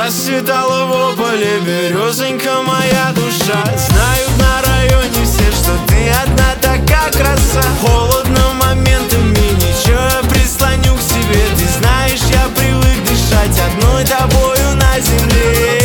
Расцветала в ополе березонька моя душа. Знают на районе все, что ты одна такая краса. Холодно моментами, ничего, я прислоню к себе. Ты знаешь, я привык дышать одной тобою на земле.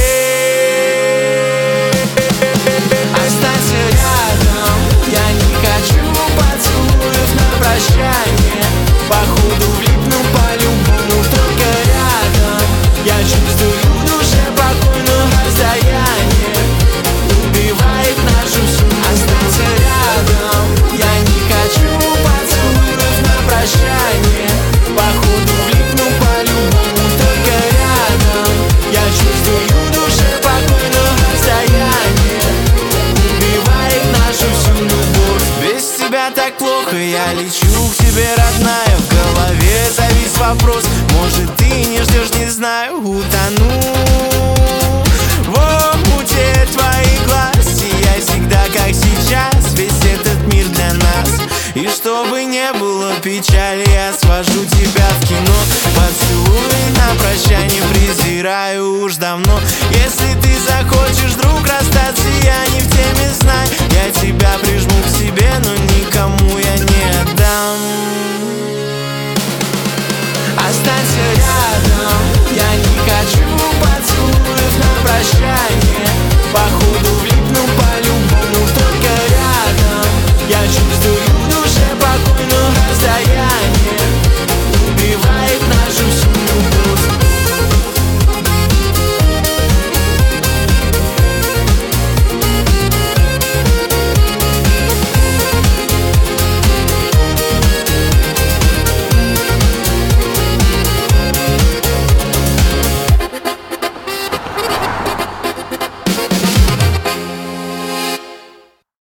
Останься рядом, я не хочу поцелуев на прощание. Походу влипну по-любому, только рядом. Я чувствую в душе покойное расстояние, убивает нашу всю. Останься рядом, я не хочу поцелуев на прощание. Походу влипну по-любому, только рядом. Я чувствую в душе покойное расстояние, убивает нашу всю любовь. Без тебя так плохо, я лечу к тебе, родная. В голове завис вопрос, может ты не ждешь, не знаю, утону в омуте твоих глаз. И я всегда, как сейчас, весь этот мир для нас. И чтобы не было печали, я свожу тебя в кино. Поцелуй на прощание презираю уж давно. Если ты захочешь, друг, расстаться, я не в теме, знай. Я тебя прижму к себе, но никому я не отдам. Останься рядом, я не хочу поцелуев на прощание.